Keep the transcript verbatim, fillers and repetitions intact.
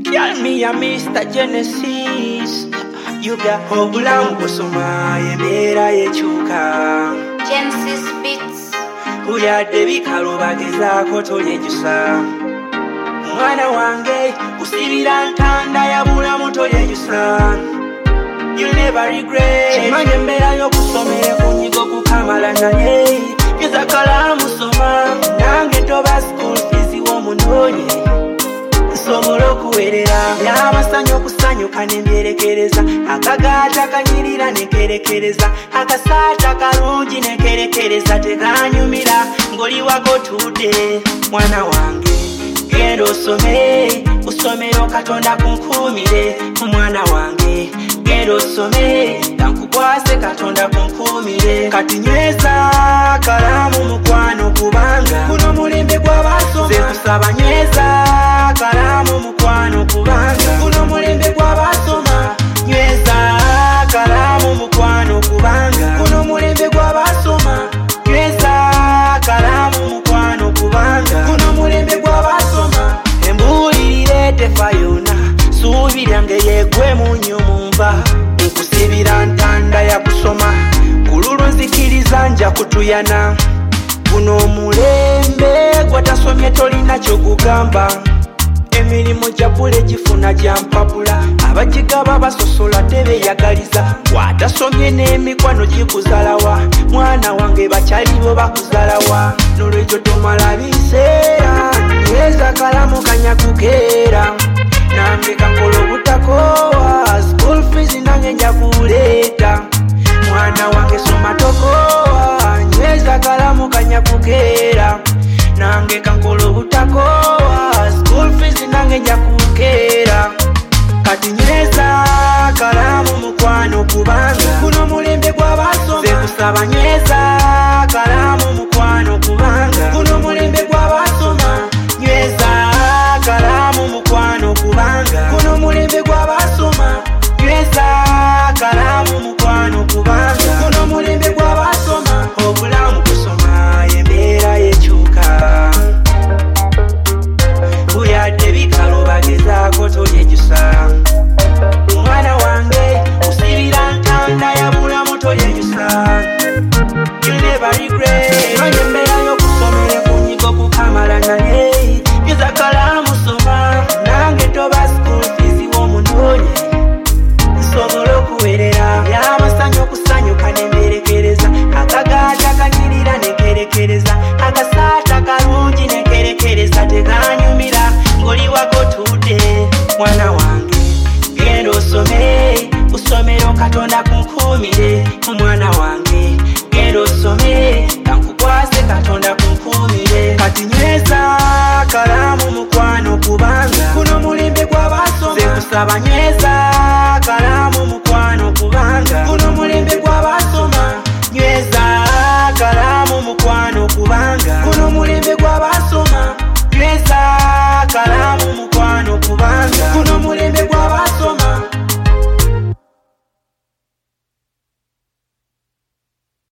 Tell me you're Mister Genesis. You got obulamu kusoma embeera yekyuka. Genesis Beats. Kuyadde bikalu bagezaako tolyejusa. Mwana wange kusibira ntanda yabulamu tolyejusa. You'll never regret. Kimanye embeera y'okusomera ku nyigo kukamala naye. Geza kalamu soma nange toba school fees w'omunoonye. Nsobola okuwerera n'amasanyu okusanyuka n'embyerekereza. Akagaata kanyirira nekerekereza. Akasaata kalungi nekerekereza. Teganyumira ng'oli wako tudde. Mwana wange genda osome, usomero Katonda kunkuumire. Mwana wange genda osome, kankukwase Katonda kunkuumire. Kati nyweza kalamu mukwano kubanga guno mulembe gw'abasoma. Nze kusaba nyweza kalamu mukwano kubanga guno mulembe gw'abasoma. Nyweza kalamu mukwano kubanga guno mulembe gw'abasoma. Nyweza kalamu mukwano kubanga guno mulembe gw'abasoma. Embulirire tefa yonna suubira nge yegwe munyo mumba. Nkusibira ntanda ya kusoma kululu nzikiriza nja kutuyana. Guno omulembe gwatasomye tolina kyogugamba. Emirimu gyabule gifuna gyampapula. Abagigaba basosola tebeyagaliza. Watasomye n'emikwano gikuzalawa. Mwana wange bakyalibo bakuzalawa. Nolwekyo tomala biseera. Nyweza kalamu kanya kukeera. Nange kankola obutakoowa. School fees nange nja kuleeta. Mwana wange soma tokoowa. Nyweza kalamu kanya kukeera. Nange kankola obutakoowa. School fees nange nja kukeera. Kati nyweza kalamu mukwano kubanga guno mulembe gw'abasoma. Nze kusaba nyweza kalamu mukwano kubanga guno mulembe gw'abasoma. Nyweza kalamu mukwano kubanga guno mulembe gw'abasoma. Nyweza kalamu mukwano kubanga guno mulembe gw'abasoma. Obulamu kusoma embeera yekyuka. Buyadde bikalu bagezaako tolyejusa. Mwana wange kusibira ntanda yabulamu tolyejusa. You'll never regret. Kimanye embeera y'okusomera ku nyigo kukamala naye. Geza kalamu soma nange toba school fees w'omunoonye. Nsobola okuwerera y'amasanyu okusanyuka n'emberekereza. Akagaata kanyirira nekerekereza. Akasaata kalungi nekerekereza. Teganyumira ng'oli wako tudde. Mwana wange genda osome, usomero Katonda kunkuumire. Mwana wange genda osome, kankukwase Katonda kunkuumire. Kati nyweza kalamu mukwano kubanga guno mulembe gw'abasoma. Nze kusaba nyweza kalamu